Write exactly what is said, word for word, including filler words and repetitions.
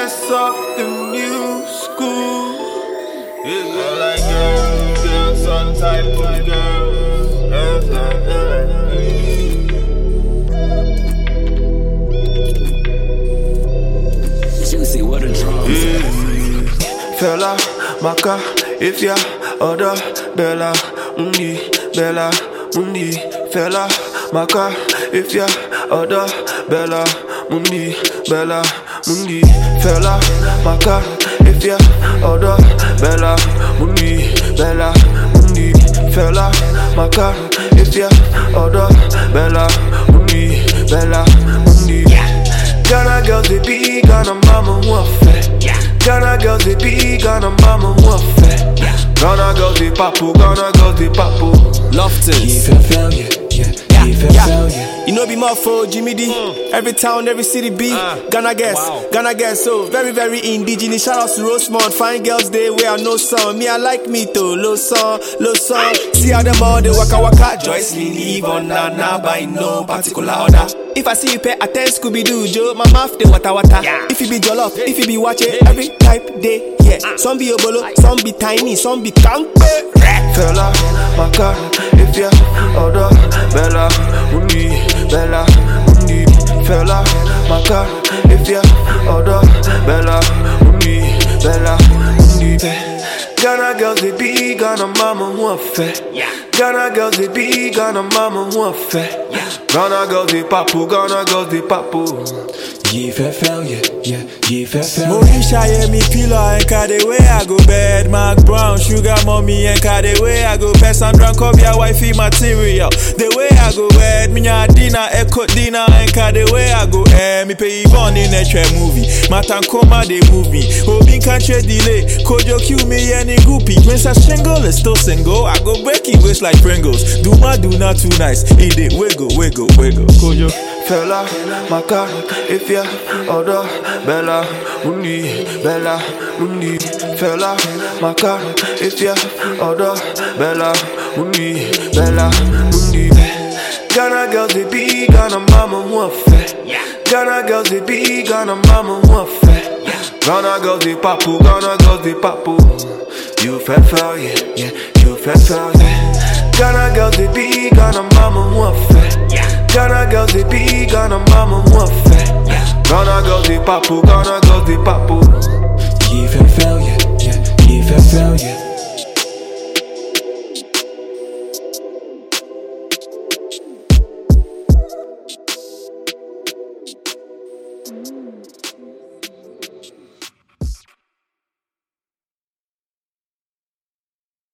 dress up the new school. Yeah, I like girls, girls, some type of girls. Juicy, what a drum. Yeah. Fella, maka, if ya order Bella, mundi, Bella, mundi. Fella, maka, if ya order Bella, mundi, Bella, mundi. Fella, maka, if ya order Bella, mundi, Bella, mundi. Fella, maka, if ya order Bella, mundi, Bella, mundi. Ghana girls they be Ghana mama who a fat. Ghana girls they be Ghana mama who a fat. Ghana girls they papu, Ghana girls they papu. Loftus. Yeah, failure, yeah, yeah, yeah. failure. You know be more for Jimmy D. Mm. Every town, every city be uh, Ghana guess, wow. Ghana guess. So very, very indigenous. Shout out to Rosemont, fine girls they wear no song. Me I like me too, low song, low song. See how them all they waka waka. Joyce me leave on nana by no particular order. If I see you pay attend Scooby Doo Joe, my mouth they water water. Yeah. If you be jollof, if you be watching every type day, yeah. Some be obolo, some be tiny, some be kanke. Fella, maka, if ya order Bella, mundi, Bella, mundi. Fella, maka, if ya order Bella, mundi, Bella, mundi. Ghana girls they be Ghana mama who a fat. Ghana girls they be Ghana mama who a fat. Ghana girls they papu, Ghana girls they papu. Yeah, fair failure, yeah, yeah, fair failure. Monisha, yeah, me pillow, and car the way I go bed. Mark Brown, sugar mommy, and car the way I go bed. Sandra Cobia, wifey material. The way I go bed, me a dinner, echo dinner, and car the way I go eh. Me pay Yvonne in a train movie. Matan Koma, they move me. Hobin can't trade delay. Kojo Q me any goopy. Princess Shingle is still single. I go breaking waist like Pringles. Do my do not too nice. Eat it, wiggle, wiggle, wiggle. Kojo. Fella, maka, if ya order Bella, mundi, Bella, mundi. Fella, maka, if ya order Bella, mundi, Bella, mundi. Ghana girls they be Ghana mama who a fat. Ghana girls they be Ghana mama who a fat. Ghana girls they papu, Ghana girls they papu. You fat fell, yeah, yeah, you fat fell, yeah. Ghana girls they be Ghana mama who a fat. Ghana girls they be Ghana mama who a fat. Ghana girls they papu, Ghana girls they papu. Yeah, fair failure, yeah, yeah, fair failure.